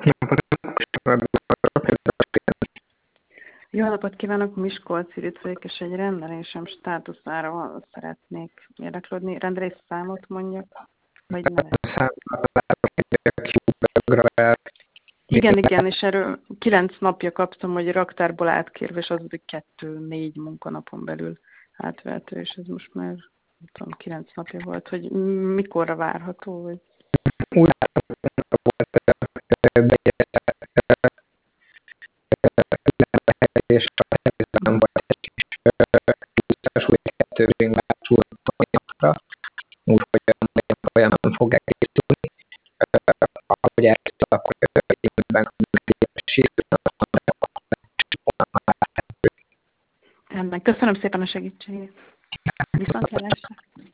Jó napot kívánok, Miskolc Irit vagyok, és egy rendelésem státuszára szeretnék érdeklődni. Rendelés számot mondjak, vagy nevet? Igen, és erről 9 napja kaptam, hogy raktárból átkérve, és az 2-4 munkanapon belül átvehető, és ez most már, nem tudom, 9 napja volt, hogy mikorra várható, vagy... Úgy és nem volt egy kis új kettőring bácsúra, úgyhogy olyan nem fog egészülni. Ahogy elkezdte, akkor évben Rendben, köszönöm szépen a segítségét. Viszontlátásra.